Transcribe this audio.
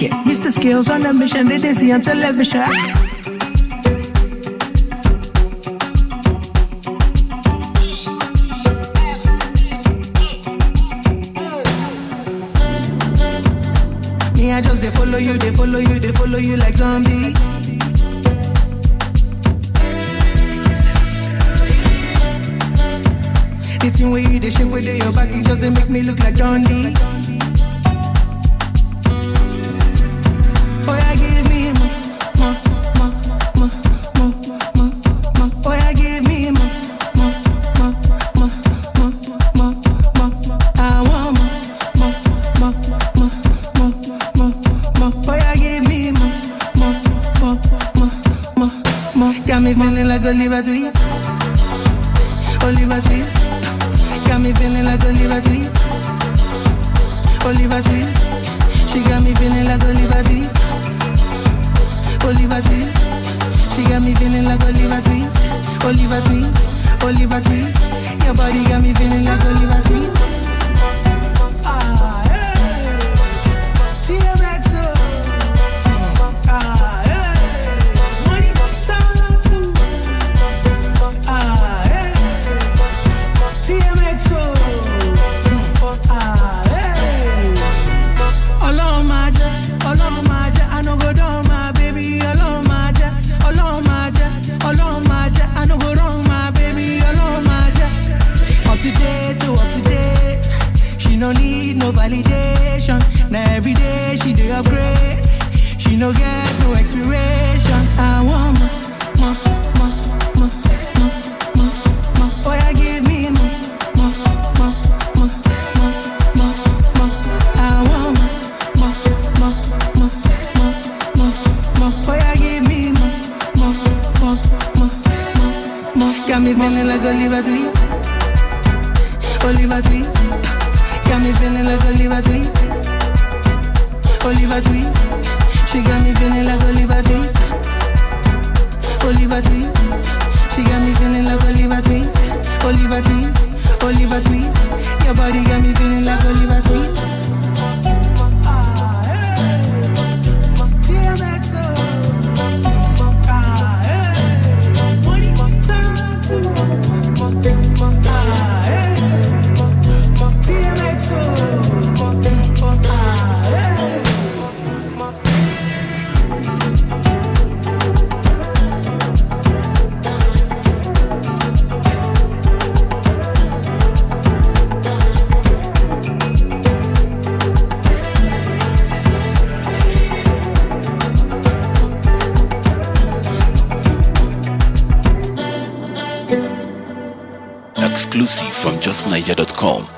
get Mr. Skills on a mission, they see on television. Me, I just they follow you like zombie. The thing where you, the shape where they your back, it just they make me look like John D. Oh, yeah, give me more. Oh, yeah, give me more. I want more. Oh, yeah, give me more. Got me feeling like Oliver Twist. Oliver Twist. Got me feeling like Oliver Twist. Oliver Twist. She got me feeling like Oliver Twist. Oliver Twist. She got me feeling like Oliver Twist. Oliver Twist. Oliver Twist. Your body got me feeling like Oliver Twist. No need no validation. Now every day she do upgrade. She no get no expiration. I want more. Oh, yeah, give me more. I want more. Oh, yeah, give me more. Got me feeling like Oliver Twist. Oliver Twist. Got me feeling like Oliver Twist. Oliver Twist. She got me feeling like Oliver Twist. Oliver Twist. She got me feeling like Oliver Twist. Oliver Twist. Oliver Twist. Your body got me feeling like Oliver Twist. Exclusive from justniger.com.